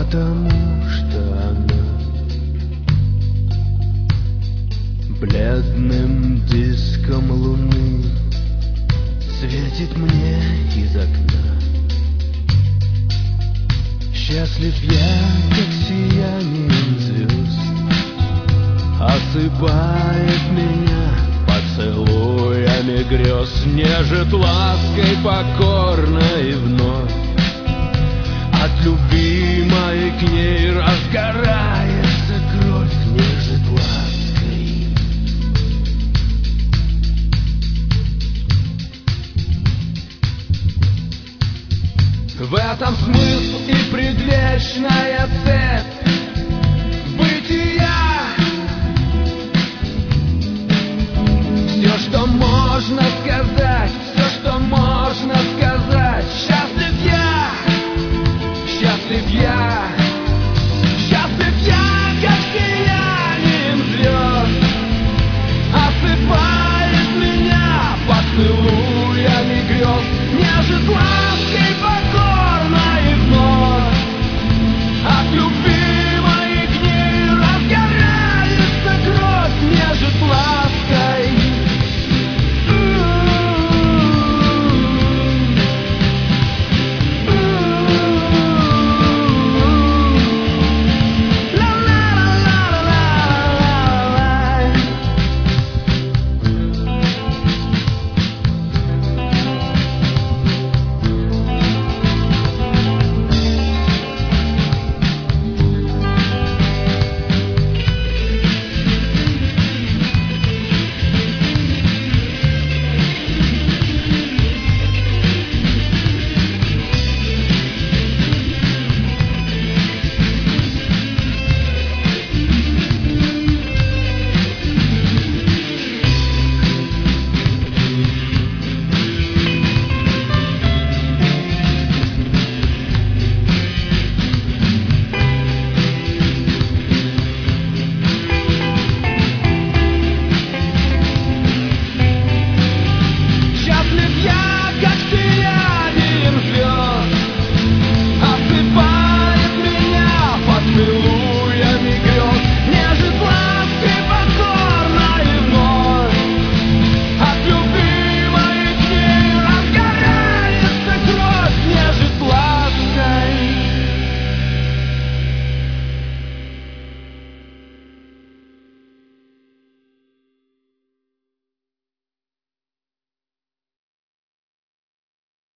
потому что она бледным диском луны светит мне из окна. Счастлив я, как сиянием звезд, осыпает меня поцелуями грез, нежит лаской покорно и вновь. От любимой к ней разгорается кровь, нежит лаской. В этом смысл и предвечная цепь бытия. Все, что можно сказать, все, что можно сказать. Счастлив я, счастлив я.